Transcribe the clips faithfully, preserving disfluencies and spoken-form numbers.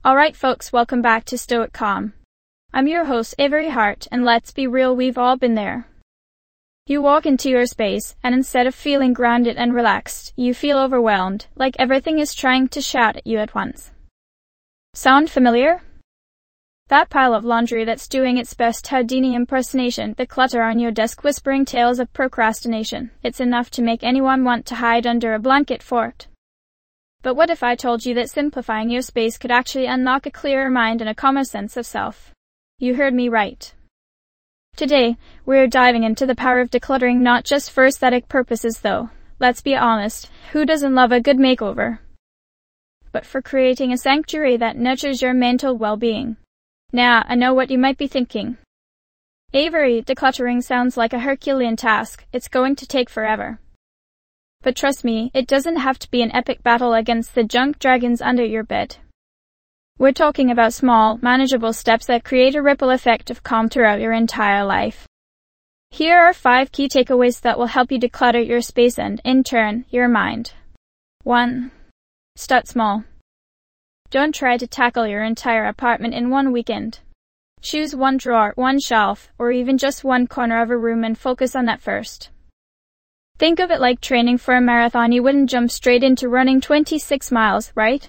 Alright folks, welcome back to Stoic Calm. I'm your host, Avery Hart, and let's be real, we've all been there. You walk into your space, and instead of feeling grounded and relaxed, you feel overwhelmed, like everything is trying to shout at you at once. Sound familiar? That pile of laundry that's doing its best Houdini impersonation, the clutter on your desk whispering tales of procrastination, it's enough to make anyone want to hide under a blanket fort. But what if I told you that simplifying your space could actually unlock a clearer mind and a calmer sense of self? You heard me right. Today, we're diving into the power of decluttering, not just for aesthetic purposes though. Let's be honest, who doesn't love a good makeover? But for creating a sanctuary that nurtures your mental well-being. Now, I know what you might be thinking. Avery, decluttering sounds like a Herculean task. It's going to take forever. But trust me, it doesn't have to be an epic battle against the junk dragons under your bed. We're talking about small, manageable steps that create a ripple effect of calm throughout your entire life. Here are five key takeaways that will help you declutter your space and, in turn, your mind. one. Start small. Don't try to tackle your entire apartment in one weekend. Choose one drawer, one shelf, or even just one corner of a room and focus on that first. Think of it like training for a marathon. You wouldn't jump straight into running twenty-six miles, right?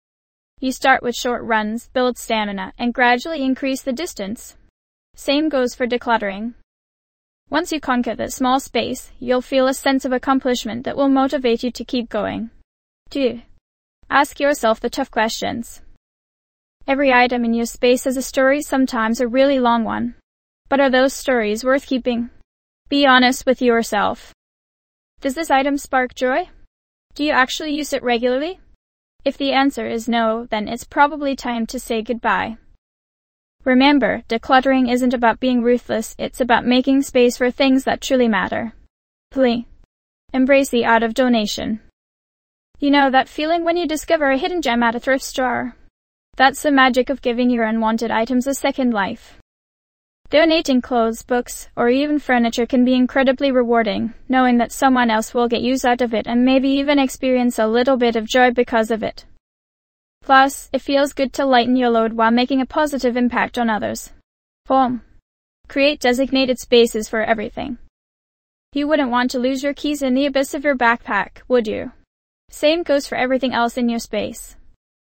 You start with short runs, build stamina, and gradually increase the distance. Same goes for decluttering. Once you conquer that small space, you'll feel a sense of accomplishment that will motivate you to keep going. two. Ask yourself the tough questions. Every item in your space has a story, sometimes a really long one. But are those stories worth keeping? Be honest with yourself. Does this item spark joy? Do you actually use it regularly? If the answer is no, then it's probably time to say goodbye. Remember, decluttering isn't about being ruthless, it's about making space for things that truly matter. three. Embrace the art of donation. You know that feeling when you discover a hidden gem at a thrift store? That's the magic of giving your unwanted items a second life. Donating clothes, books, or even furniture can be incredibly rewarding, knowing that someone else will get use out of it and maybe even experience a little bit of joy because of it. Plus, it feels good to lighten your load while making a positive impact on others. four. Create designated spaces for everything. You wouldn't want to lose your keys in the abyss of your backpack, would you? Same goes for everything else in your space.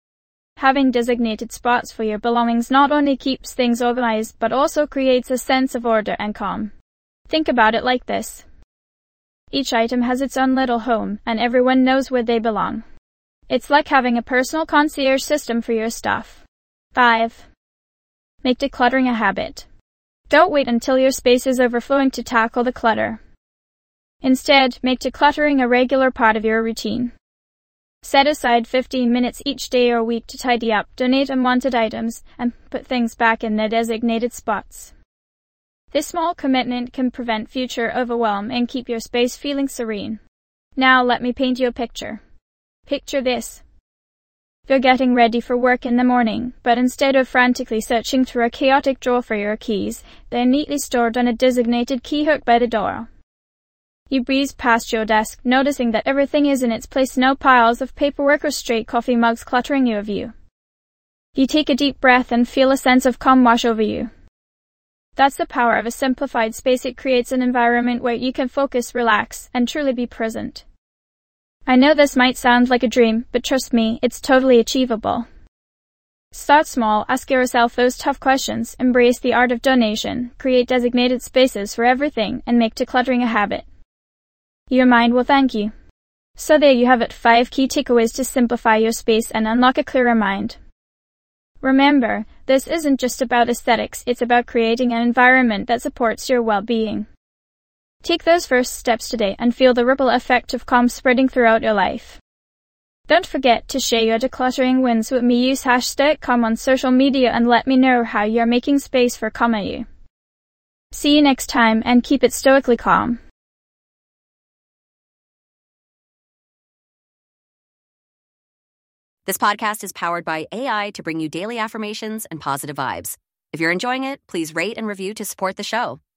Having designated spots for your belongings not only keeps things organized but also creates a sense of order and calm. Think about it like this. Each item has its own little home, and everyone knows where they belong. It's like having a personal concierge system for your stuff. five. Make decluttering a habit. Don't wait until your space is overflowing to tackle the clutter. Instead, make decluttering a regular part of your routine. Set aside fifteen minutes each day or week to tidy up, donate unwanted items, and put things back in their designated spots. This small commitment can prevent future overwhelm and keep your space feeling serene. Now let me paint you a picture. Picture this. You're getting ready for work in the morning, but instead of frantically searching through a chaotic drawer for your keys, they're neatly stored on a designated key hook by the door. You breeze past your desk, noticing that everything is in its place, no piles of paperwork or stray coffee mugs cluttering your view. You take a deep breath and feel a sense of calm wash over you. That's the power of a simplified space. It creates an environment where you can focus, relax, and truly be present. I know this might sound like a dream, but trust me, it's totally achievable. Start small, ask yourself those tough questions, embrace the art of donation, create designated spaces for everything, and make decluttering a habit. Your mind will thank you. So there you have it, five key takeaways to simplify your space and unlock a clearer mind. Remember, this isn't just about aesthetics, it's about creating an environment that supports your well-being. Take those first steps today and feel the ripple effect of calm spreading throughout your life. Don't forget to share your decluttering wins with me. Use hashtag calm on social media and let me know how you're making space for calmer you. See you next time and keep it stoically calm. This podcast is powered by A I to bring you daily affirmations and positive vibes. If you're enjoying it, please rate and review to support the show.